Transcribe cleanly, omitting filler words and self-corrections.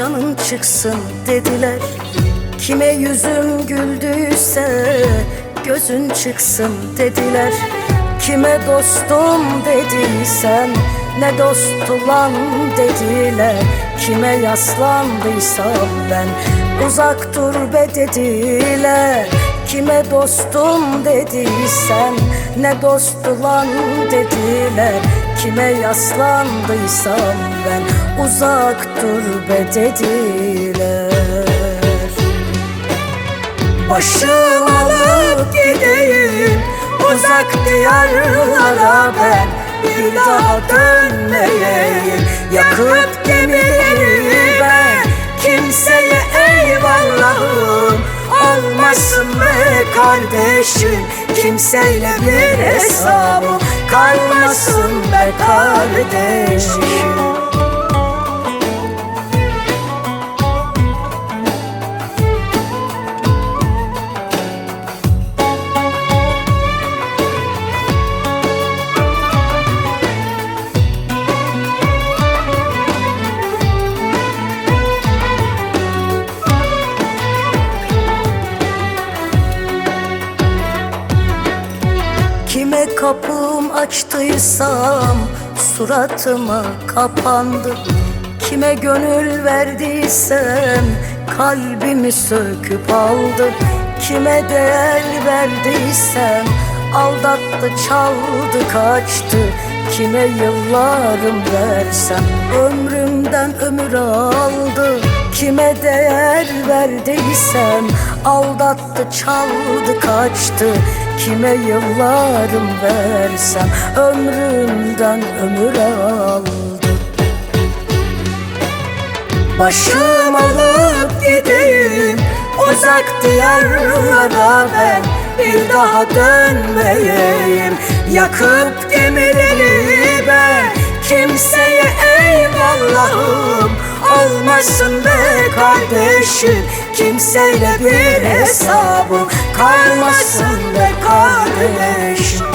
canın çıksın dediler. Kime yüzüm güldüyse gözün çıksın dediler. Kime dostum dediysen ne dost ulan dediler. Kime yaslandıysam ben uzak dur be dediler. Kime dostum dediysen ne dost ulan dediler. Kime yaslandıysam ben uzak dur be dediler. Başım alıp gideyim uzak diyarlara ben, bir daha dönmeyeyim yakıp gemileri ben. Kimseye eyvallahım olmasın be kardeşim, kimseyle bir hesabım kalmasın be kardeşim. Kime kapım açtıysam suratıma kapandı. Kime gönül verdiysem kalbimi söküp aldı. Kime değer verdiysem aldattı, çaldı, kaçtı. Kime yıllarım versem ömrümden ömür aldı. Kime değer verdiysem aldattı, çaldı, kaçtı. Kime yıllarım versem ömrümden ömür aldı. Başım alıp gideyim uzak diyarlara ben, bir daha dönmeyeyim yakıp gemileri ben. Kimseye eyvallahım olmasın be kardeşim, kimseyle bir hesabım kalmasın be kardeşim.